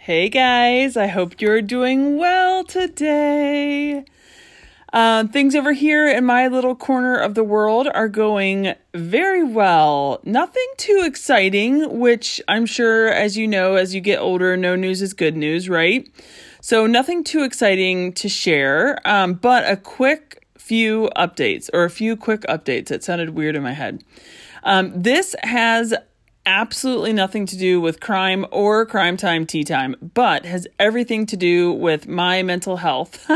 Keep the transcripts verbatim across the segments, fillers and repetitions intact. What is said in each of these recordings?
Hey guys, I hope you're doing well today. Uh, things over here in my little corner of the world are going very well. Nothing too exciting, which I'm sure, as you know, as you get older, no news is good news, right? So nothing too exciting to share, um, but a quick few updates, or a few quick updates. It sounded weird in my head. Um, this has absolutely nothing to do with crime or crime time tea time, but has everything to do with my mental health.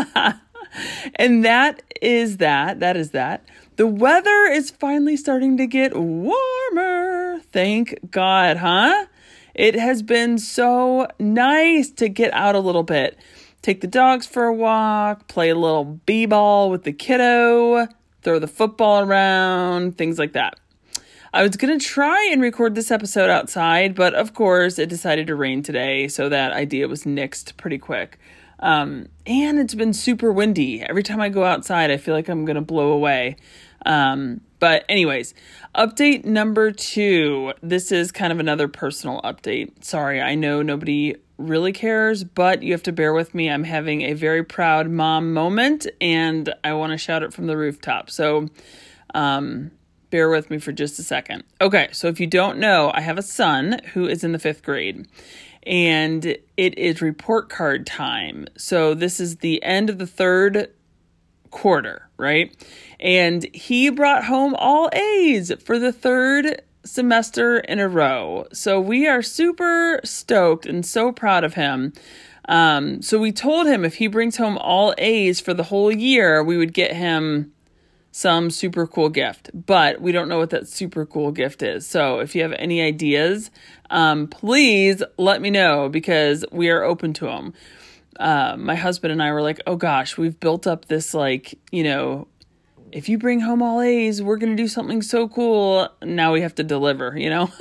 And that is that, that is that. The weather is finally starting to get warmer. Thank God, huh? It has been so nice to get out a little bit. Take the dogs for a walk, play a little b-ball with the kiddo, throw the football around, things like that. I was going to try and record this episode outside, but of course it decided to rain today, so that idea was nixed pretty quick. Um, and it's been super windy. Every time I go outside, I feel like I'm going to blow away. Um, but anyways, update number two. This is kind of another personal update. Sorry, I know nobody really cares, but you have to bear with me. I'm having a very proud mom moment, and I want to shout it from the rooftop. So, um... bear with me for just a second. Okay, so if you don't know, I have a son who is in the fifth grade, and it is report card time. So this is the end of the third quarter, right? And he brought home all A's for the third semester in a row. So we are super stoked and so proud of him. Um, so we told him if he brings home all A's for the whole year, we would get him some super cool gift, but we don't know what that super cool gift is. So if you have any ideas, um, please let me know, because we are open to them. Uh, my husband and I were like, oh gosh, we've built up this, like, you know, if you bring home all A's, we're going to do something so cool. Now we have to deliver, you know?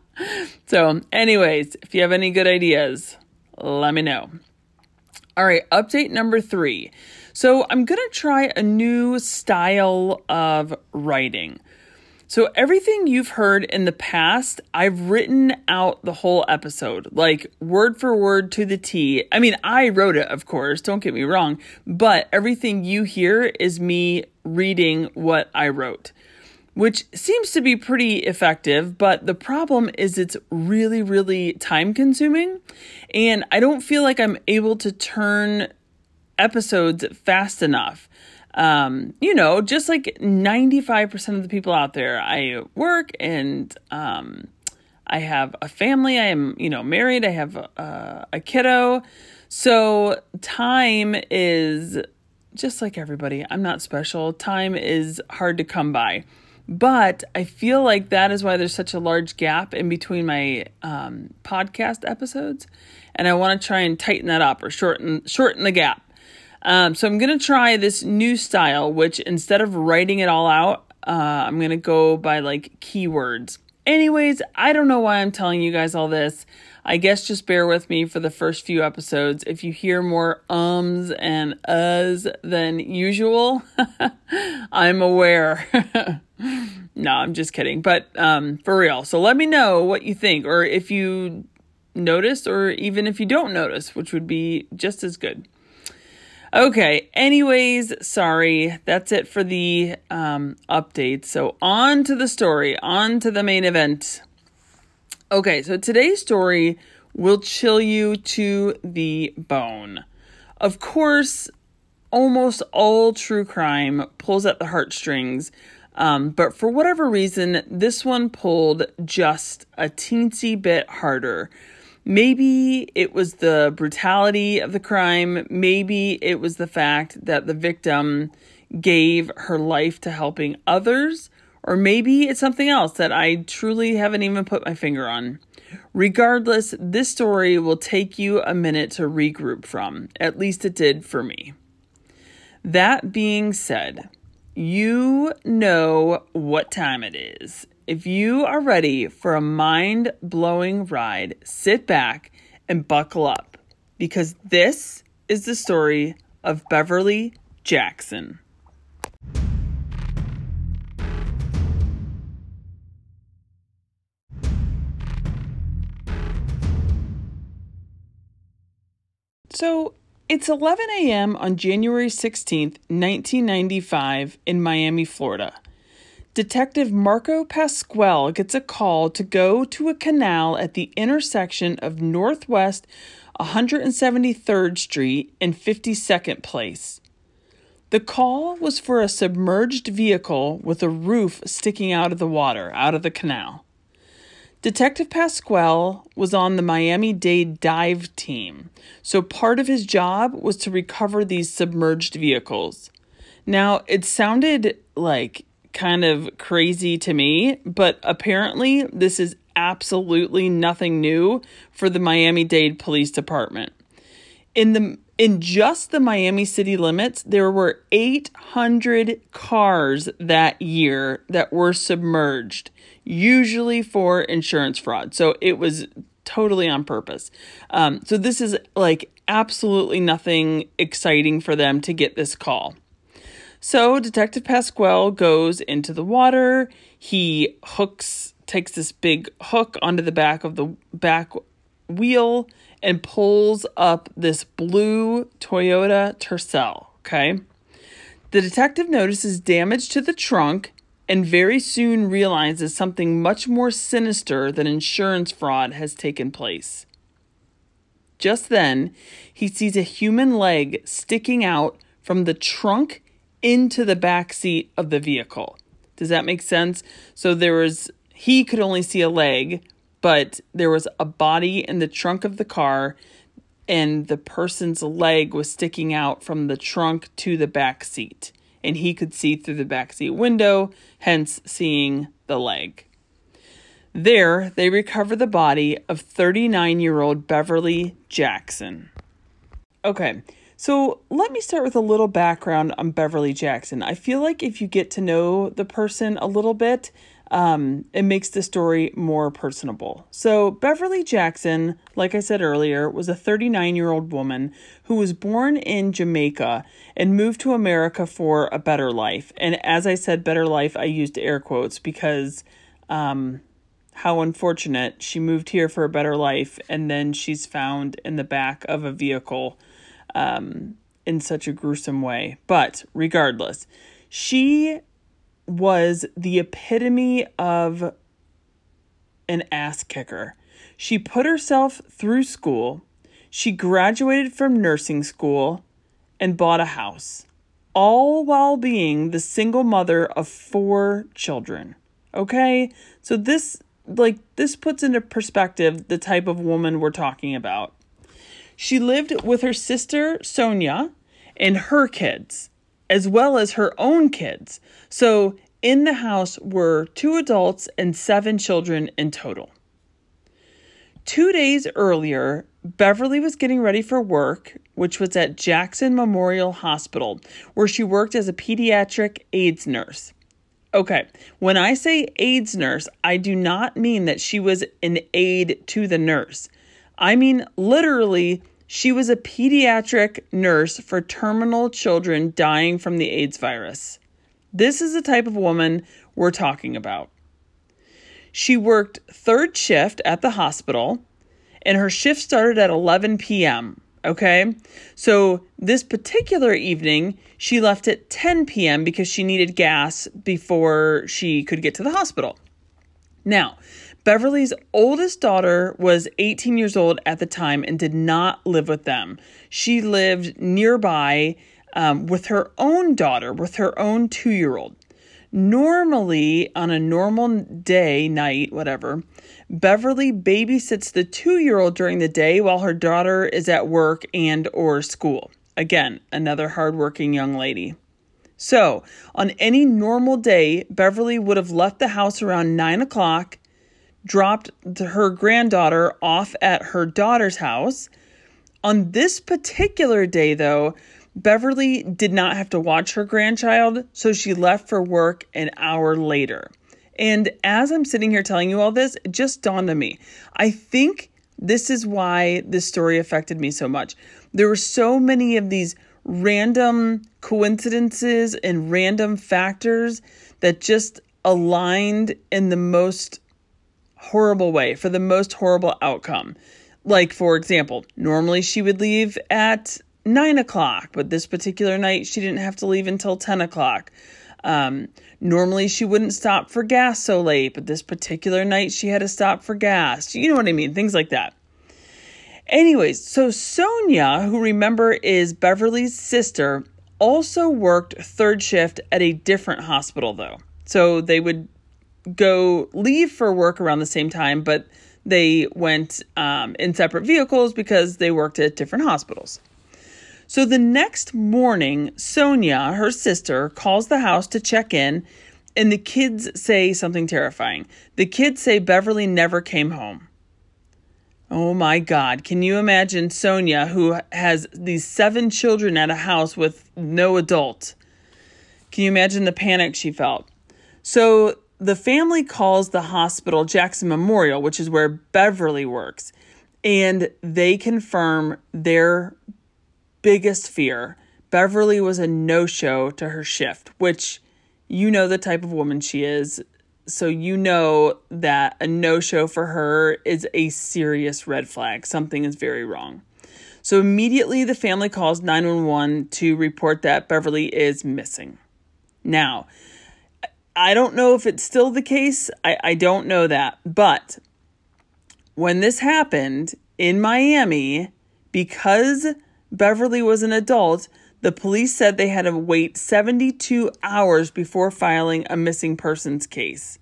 So anyways, if you have any good ideas, let me know. All right, update number three. So I'm going to try a new style of writing. So everything you've heard in the past, I've written out the whole episode, like word for word to the T. I mean, I wrote it, of course, don't get me wrong, but everything you hear is me reading what I wrote, which seems to be pretty effective, but the problem is it's really, really time consuming, and I don't feel like I'm able to turn episodes fast enough. Um, you know, just like ninety-five percent of the people out there, I work and um, I have a family. I am, you know, married. I have a, a kiddo. So time is just like everybody. I'm not special. Time is hard to come by. But I feel like that is why there's such a large gap in between my um, podcast episodes. And I want to try and tighten that up, or shorten shorten the gap. Um, so I'm going to try this new style, which instead of writing it all out, uh, I'm going to go by like keywords. Anyways, I don't know why I'm telling you guys all this. I guess just bear with me for the first few episodes. If you hear more ums and uhs than usual, I'm aware. No, I'm just kidding. But um, for real. So let me know what you think, or if you notice, or even if you don't notice, which would be just as good. Okay, anyways, sorry, that's it for the um, update. So on to the story, on to the main event. Okay, so today's story will chill you to the bone. Of course, almost all true crime pulls at the heartstrings, um, but for whatever reason, this one pulled just a teensy bit harder. Maybe it was the brutality of the crime. Maybe it was the fact that the victim gave her life to helping others. Or maybe it's something else that I truly haven't even put my finger on. Regardless, this story will take you a minute to regroup from. At least it did for me. That being said, you know what time it is. If you are ready for a mind-blowing ride, sit back and buckle up, because this is the story of Beverly Jackson. So it's eleven a.m. on January sixteenth, nineteen ninety-five in Miami, Florida. Detective Marco Pasquale gets a call to go to a canal at the intersection of Northwest one hundred seventy-third Street and fifty-second Place. The call was for a submerged vehicle with a roof sticking out of the water, out of the canal. Detective Pasquale was on the Miami-Dade dive team, so part of his job was to recover these submerged vehicles. Now, it sounded like kind of crazy to me, but apparently this is absolutely nothing new for the Miami-Dade Police Department. In the in just the Miami city limits, there were eight hundred cars that year that were submerged, usually for insurance fraud. So it was totally on purpose. Um, so this is like absolutely nothing exciting for them to get this call. So Detective Pasquale goes into the water. He hooks, takes this big hook onto the back of the back wheel and pulls up this blue Toyota Tercel, okay? The detective notices damage to the trunk and very soon realizes something much more sinister than insurance fraud has taken place. Just then, he sees a human leg sticking out from the trunk into the back seat of the vehicle. Does that make sense? So there was, he could only see a leg, but there was a body in the trunk of the car, and the person's leg was sticking out from the trunk to the back seat. And he could see through the back seat window, hence seeing the leg. There, they recover the body of thirty-nine-year-old Beverly Jackson. Okay, so let me start with a little background on Beverly Jackson. I feel like if you get to know the person a little bit, Um, it makes the story more personable. So Beverly Jackson, like I said earlier, was a thirty-nine-year-old woman who was born in Jamaica and moved to America for a better life. And as I said, better life, I used air quotes because um, how unfortunate. She moved here for a better life, and then she's found in the back of a vehicle um, in such a gruesome way. But regardless, she was the epitome of an ass kicker. She put herself through school. She graduated from nursing school and bought a house, all while being the single mother of four children. Okay? So this, like, this puts into perspective the type of woman we're talking about. She lived with her sister, Sonia, and her kids, as well as her own kids. So in the house were two adults and seven children in total. Two days earlier, Beverly was getting ready for work, which was at Jackson Memorial Hospital, where she worked as a pediatric AIDS nurse. Okay, when I say AIDS nurse, I do not mean that she was an aide to the nurse. I mean literally, she was a pediatric nurse for terminal children dying from the AIDS virus. This is the type of woman we're talking about. She worked third shift at the hospital, and her shift started at eleven p.m., okay? So this particular evening, she left at ten p.m. because she needed gas before she could get to the hospital. Now, Beverly's oldest daughter was eighteen years old at the time and did not live with them. She lived nearby um, with her own daughter, with her own two-year-old. Normally, on a normal day, night, whatever, Beverly babysits the two-year-old during the day while her daughter is at work and or school. Again, another hardworking young lady. So, on any normal day, Beverly would have left the house around nine o'clock, dropped her granddaughter off at her daughter's house. On this particular day, though, Beverly did not have to watch her grandchild, so she left for work an hour later. And as I'm sitting here telling you all this, it just dawned on me. I think this is why this story affected me so much. There were so many of these random coincidences and random factors that just aligned in the most horrible way, for the most horrible outcome. Like, for example, normally she would leave at nine o'clock, but this particular night she didn't have to leave until ten o'clock. Um, normally she wouldn't stop for gas so late, but this particular night she had to stop for gas. You know what I mean? Things like that. Anyways, so Sonia, who remember is Beverly's sister, also worked third shift at a different hospital though. So they would go leave for work around the same time, but they went um, in separate vehicles because they worked at different hospitals. So the next morning, Sonia, her sister, calls the house to check in, and the kids say something terrifying. The kids say Beverly never came home. Oh my God. Can you imagine Sonia, who has these seven children at a house with no adult? Can you imagine the panic she felt? So the family calls the hospital Jackson Memorial, which is where Beverly works, and they confirm their biggest fear. Beverly was a no-show to her shift, which you know the type of woman she is. So you know that a no-show for her is a serious red flag. Something is very wrong. So immediately the family calls nine one one to report that Beverly is missing. Now, I don't know if it's still the case. I, I don't know that. But when this happened in Miami, because Beverly was an adult, the police said they had to wait seventy-two hours before filing a missing persons case.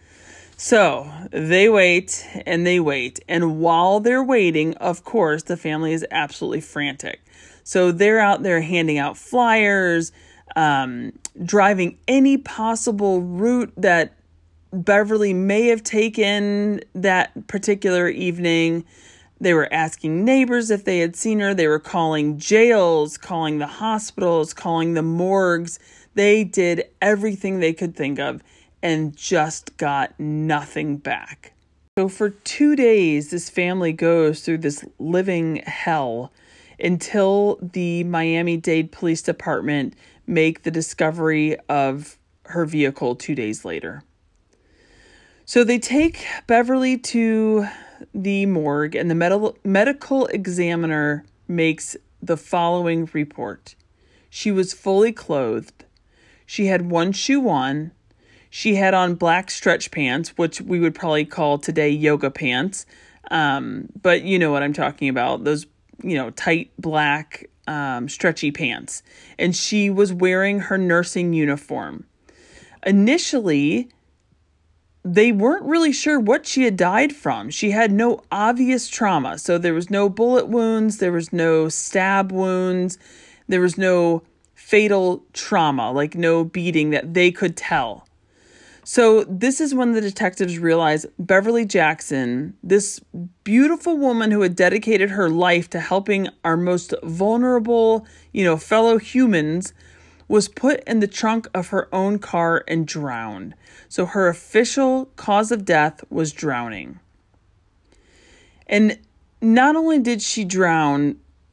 So they wait and they wait. And while they're waiting, of course, the family is absolutely frantic. So they're out there handing out flyers, um, driving any possible route that Beverly may have taken that particular evening. They were asking neighbors if they had seen her. They were calling jails, calling the hospitals, calling the morgues. They did everything they could think of and just got nothing back. So for two days, this family goes through this living hell until the Miami-Dade Police Department make the discovery of her vehicle two days later. So they take Beverly to the morgue, and the med- medical examiner makes the following report. She was fully clothed. She had one shoe on. She had on black stretch pants, which we would probably call today yoga pants. Um, but you know what I'm talking about. Those, you know, tight black um, stretchy pants. And she was wearing her nursing uniform. Initially, they weren't really sure what she had died from. She had no obvious trauma. So there was no bullet wounds. There was no stab wounds. There was no fatal trauma, like no beating that they could tell. So this is when the detectives realized Beverly Jackson, this beautiful woman who had dedicated her life to helping our most vulnerable, you know, fellow humans, was put in the trunk of her own car and drowned. So her official cause of death was drowning. And not only did she drown,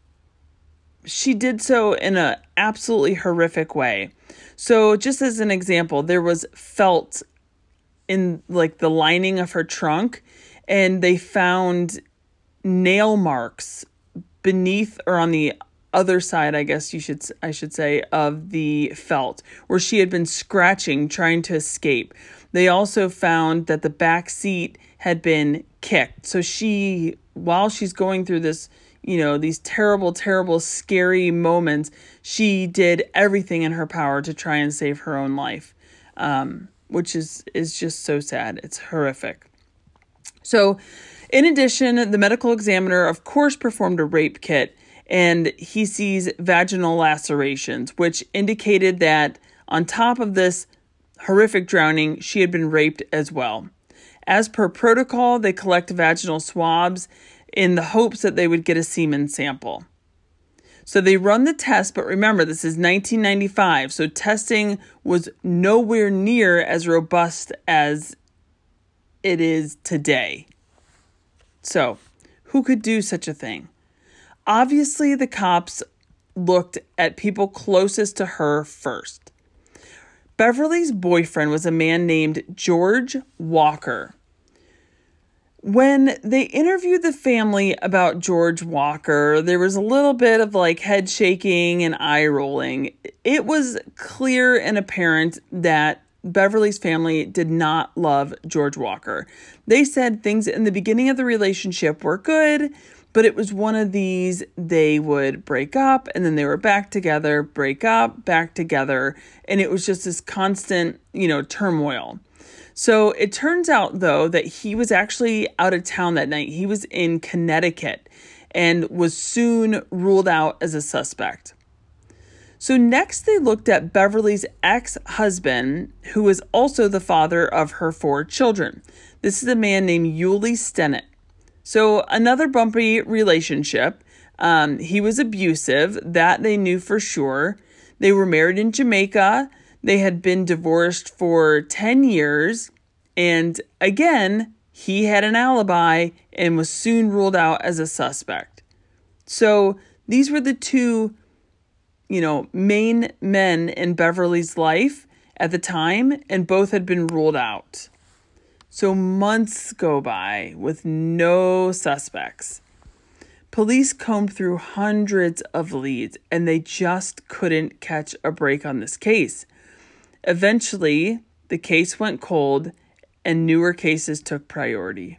she did so in an absolutely horrific way. So just as an example, there was felt in like the lining of her trunk, and they found nail marks beneath or on the other side, I guess you should I should say, of the felt, where she had been scratching, trying to escape. They also found that the back seat had been kicked. So she, while she's going through this, you know, these terrible, terrible, scary moments, she did everything in her power to try and save her own life, um, which is, is just so sad. It's horrific. So in addition, the medical examiner, of course, performed a rape kit, and he sees vaginal lacerations, which indicated that on top of this horrific drowning, she had been raped as well. As per protocol, they collect vaginal swabs in the hopes that they would get a semen sample. So they run the test, but remember, this is nineteen ninety-five, so testing was nowhere near as robust as it is today. So, who could do such a thing? Obviously, the cops looked at people closest to her first. Beverly's boyfriend was a man named George Walker. When they interviewed the family about George Walker, there was a little bit of like head shaking and eye rolling. It was clear and apparent that Beverly's family did not love George Walker. They said things in the beginning of the relationship were good, but it was one of these, they would break up and then they were back together, break up, back together. And it was just this constant, you know, turmoil. So it turns out, though, that he was actually out of town that night. He was in Connecticut and was soon ruled out as a suspect. So next they looked at Beverly's ex-husband, who was also the father of her four children. This is a man named Yulee Stennett. So another bumpy relationship. Um, he was abusive. That they knew for sure. They were married in Jamaica. They had been divorced for ten years. And again, he had an alibi and was soon ruled out as a suspect. So these were the two, you know, main men in Beverly's life at the time, and both had been ruled out. So months go by with no suspects. Police combed through hundreds of leads, and they just couldn't catch a break on this case. Eventually, the case went cold, and newer cases took priority.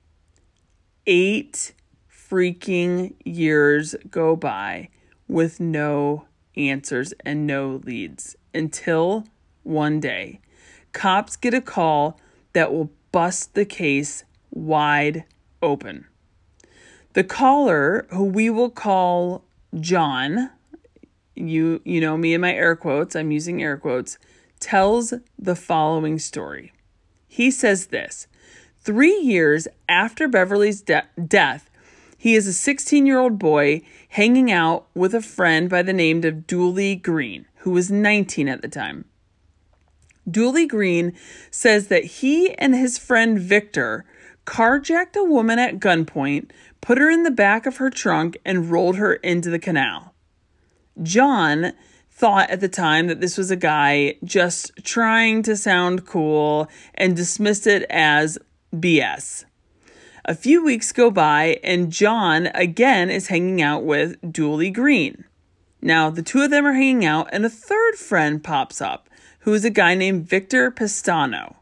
Eight freaking years go by with no answers and no leads, until one day, cops get a call that will bust the case wide open. The caller, who we will call John, you you know me and my air quotes, I'm using air quotes, tells the following story. He says this: three years after Beverly's de- death, he is a sixteen-year-old boy hanging out with a friend by the name of Dooley Green, who was nineteen at the time. Dooley Green says that he and his friend Victor carjacked a woman at gunpoint, put her in the back of her trunk, and rolled her into the canal. John thought at the time that this was a guy just trying to sound cool and dismissed it as B S. A few weeks go by, and John again is hanging out with Dooley Green. Now, the two of them are hanging out, and a third friend pops up, who is a guy named Victor Pestano.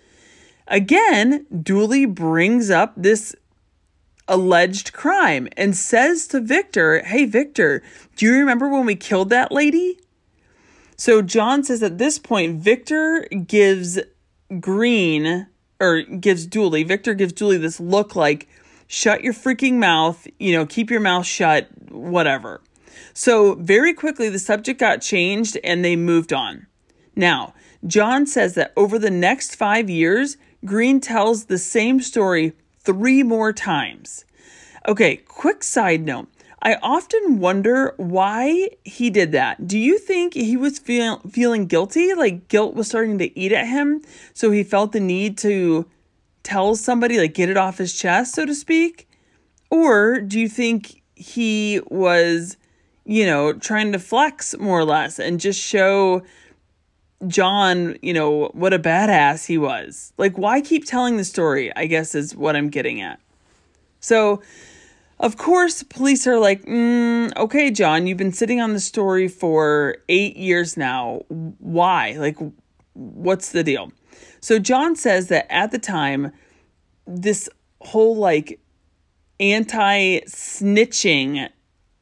Again, Dooley brings up this alleged crime and says to Victor, "Hey, Victor, do you remember when we killed that lady?" So John says at this point, Victor gives Green, or gives Dooley, Victor gives Dooley this look like, shut your freaking mouth, you know, keep your mouth shut, whatever. So very quickly, the subject got changed and they moved on. Now, John says that over the next five years, Green tells the same story three more times. Okay, quick side note. I often wonder why he did that. Do you think he was feel, feeling guilty? Like guilt was starting to eat at him, so he felt the need to tell somebody, like get it off his chest, so to speak? Or do you think he was, you know, trying to flex more or less and just show John, you know, what a badass he was? Like, why keep telling the story, I guess is what I'm getting at. So, of course, police are like, mm, okay, John, you've been sitting on the story for eight years now. Why? Like, what's the deal? So John says that at the time, this whole like anti-snitching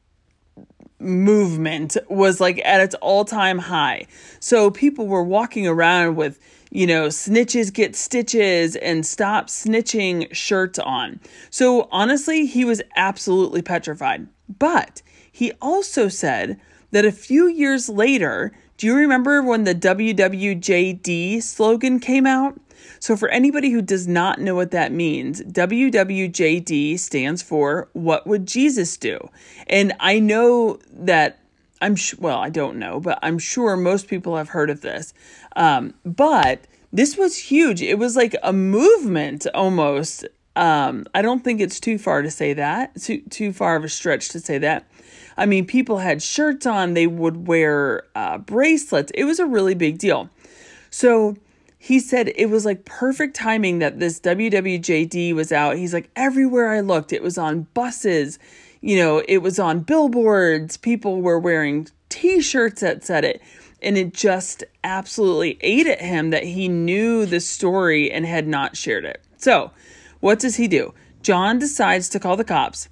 movement was like at its all-time high. So people were walking around with, you know, snitches get stitches and stop snitching shirts on. So honestly, he was absolutely petrified. But he also said that a few years later, do you remember when the W W J D slogan came out? So for anybody who does not know what that means, W W J D stands for What Would Jesus Do? And I know that I'm sh- well, I don't know, but I'm sure most people have heard of this. Um, but this was huge. It was like a movement almost. Um, I don't think it's too far to say that, too, too far of a stretch to say that. I mean, people had shirts on, they would wear uh, bracelets. It was a really big deal. So he said it was like perfect timing that this W W J D was out. He's like, everywhere I looked, it was on buses, you know, it was on billboards. People were wearing t-shirts that said it. And it just absolutely ate at him that he knew the story and had not shared it. So what does he do? John decides to call the cops.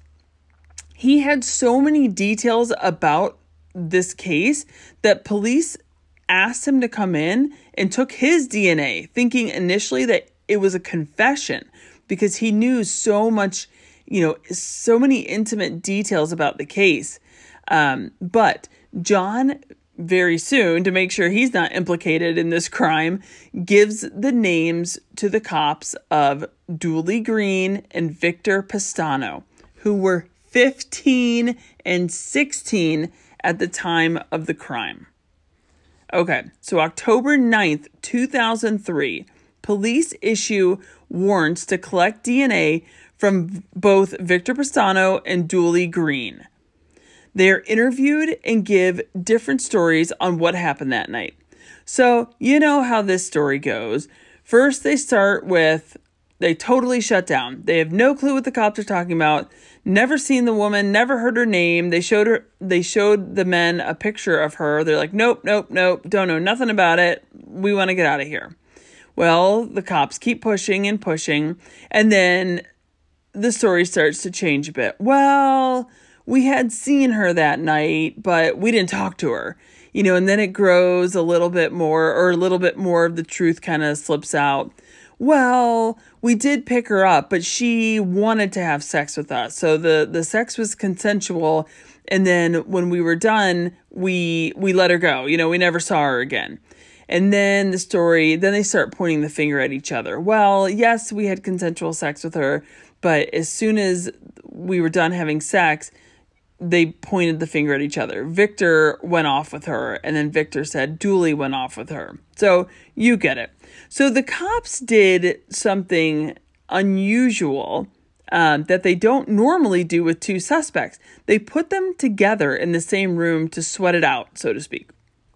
He had so many details about this case that police asked him to come in and took his D N A, thinking initially that it was a confession because he knew so much, you know, so many intimate details about the case. Um, but John, very soon, to make sure he's not implicated in this crime, gives the names to the cops of Dooley Green and Victor Pestano, who were fifteen and sixteen at the time of the crime. Okay, so October ninth, two thousand three, police issue warrants to collect D N A from both Victor Pestano and Dooley Green. They are interviewed and give different stories on what happened that night. So, you know how this story goes. First, they start with, they totally shut down. They have no clue what the cops are talking about. Never seen the woman, never heard her name. They showed her, they showed the men a picture of her. They're like, nope, nope, nope, don't know nothing about it. We want to get out of here. Well, the cops keep pushing and pushing. And then the story starts to change a bit. Well, we had seen her that night, but we didn't talk to her, you know, and then it grows a little bit more, or a little bit more of the truth kind of slips out. Well, we did pick her up, but she wanted to have sex with us. So the, the sex was consensual. And then when we were done, we, we let her go. You know, we never saw her again. And then the story, then they start pointing the finger at each other. Well, yes, we had consensual sex with her, but as soon as we were done having sex, they pointed the finger at each other. Victor went off with her, and then Victor said Dooley went off with her. So you get it. So the cops did something unusual um, that they don't normally do with two suspects. They put them together in the same room to sweat it out, so to speak.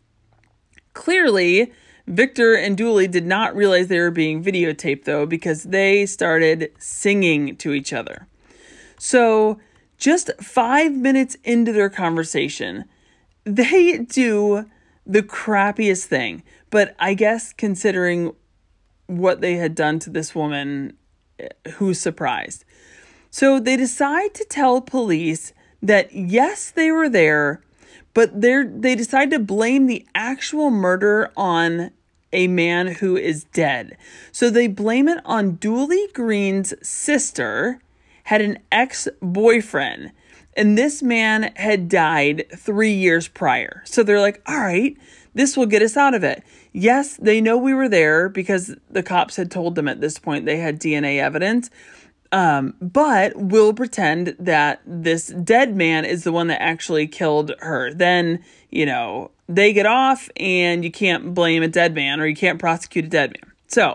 Clearly, Victor and Dooley did not realize they were being videotaped, though, because they started singing to each other. So just five minutes into their conversation, they do the crappiest thing. But I guess considering what they had done to this woman, who's surprised? So they decide to tell police that, yes, they were there, but they're, they decide to blame the actual murder on a man who is dead. So they blame it on Dooley Green's sister, had an ex-boyfriend, and this man had died three years prior. So they're like, all right, this will get us out of it. Yes, they know we were there because the cops had told them at this point they had D N A evidence. Um, but we'll pretend that this dead man is the one that actually killed her. Then, you know, they get off and you can't blame a dead man, or you can't prosecute a dead man. So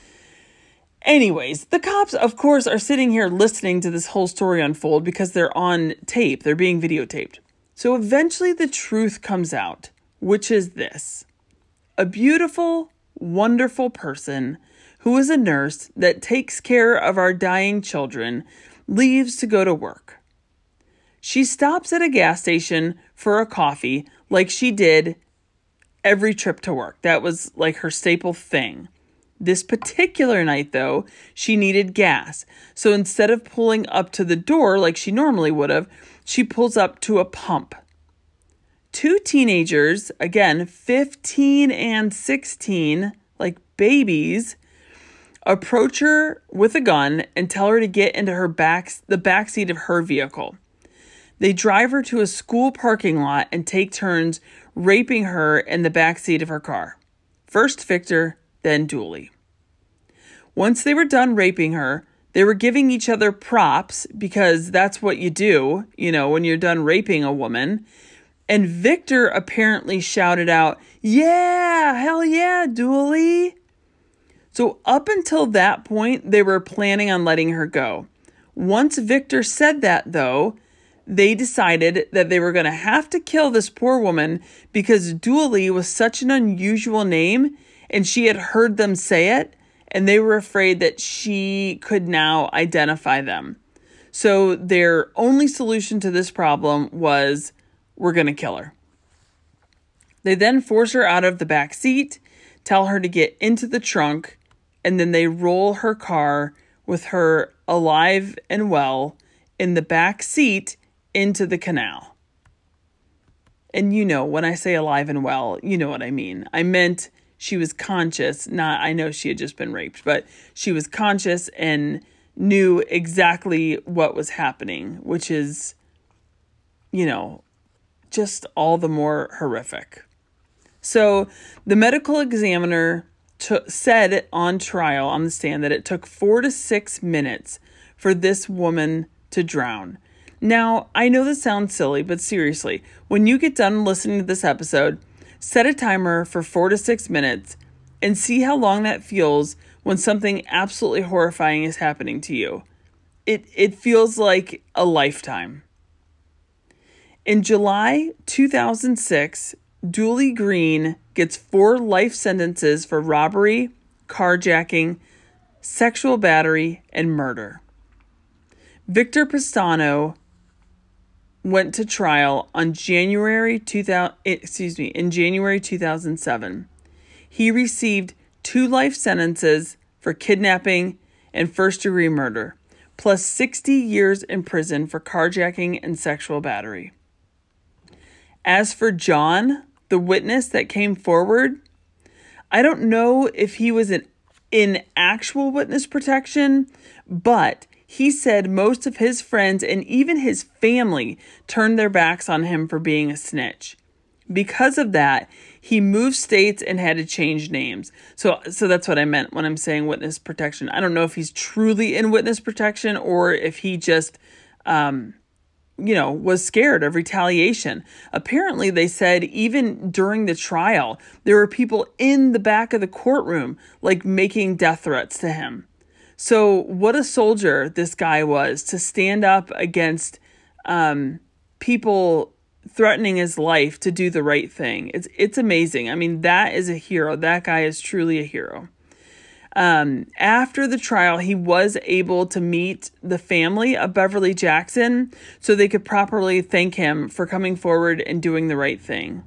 anyways, the cops, of course, are sitting here listening to this whole story unfold because they're on tape. They're being videotaped. So eventually the truth comes out, which is this. A beautiful, wonderful person who is a nurse that takes care of our dying children leaves to go to work. She stops at a gas station for a coffee like she did every trip to work. That was like her staple thing. This particular night, though, she needed gas. So instead of pulling up to the door like she normally would have, she pulls up to a pump. Two teenagers, again, fifteen and sixteen, like babies, approach her with a gun and tell her to get into her back, the backseat of her vehicle. They drive her to a school parking lot and take turns raping her in the backseat of her car. First Victor, then Dooley. Once they were done raping her, they were giving each other props because that's what you do, you know, when you're done raping a woman. And Victor apparently shouted out, "Yeah, hell yeah, Dooley." So up until that point, they were planning on letting her go. Once Victor said that, though, they decided that they were going to have to kill this poor woman because Dooley was such an unusual name, And she had heard them say it, and they were afraid that she could now identify them. So their only solution to this problem was, we're going to kill her. They then force her out of the back seat, tell her to get into the trunk, and then they roll her car with her alive and well in the back seat into the canal. And you know, when I say alive and well, you know what I mean. I meant she was conscious, not, I know she had just been raped, but she was conscious and knew exactly what was happening, which is, you know, just all the more horrific. So the medical examiner t- said on trial on the stand that it took four to six minutes for this woman to drown. Now, I know this sounds silly, but seriously, when you get done listening to this episode, set a timer for four to six minutes and see how long that feels when something absolutely horrifying is happening to you. It it feels like a lifetime. In July two thousand six, Dooley Green gets four life sentences for robbery, carjacking, sexual battery, and murder. Victor Pestano went to trial on January two thousand, excuse me, in January two thousand seven. He received two life sentences for kidnapping and first-degree murder, plus sixty years in prison for carjacking and sexual battery. As for John, the witness that came forward, I don't know if he was in, in actual witness protection, but he said most of his friends and even his family turned their backs on him for being a snitch. Because of that, he moved states and had to change names. So so that's what I meant when I'm saying witness protection. I don't know if he's truly in witness protection or if he just, um, you know, was scared of retaliation. Apparently, they said even during the trial, there were people in the back of the courtroom, like making death threats to him. So what a soldier this guy was to stand up against um, people threatening his life to do the right thing. It's it's amazing. I mean, that is a hero. That guy is truly a hero. Um, after the trial, he was able to meet the family of Beverly Jackson so they could properly thank him for coming forward and doing the right thing.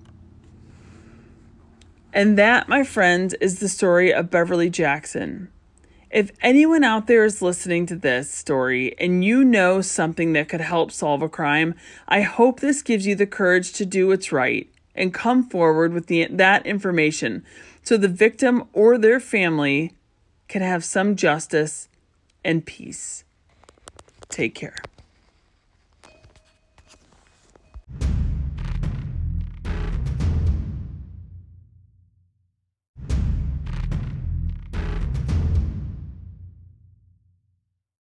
And that, my friends, is the story of Beverly Jackson. If anyone out there is listening to this story and you know something that could help solve a crime, I hope this gives you the courage to do what's right and come forward with the, that information so the victim or their family can have some justice and peace. Take care.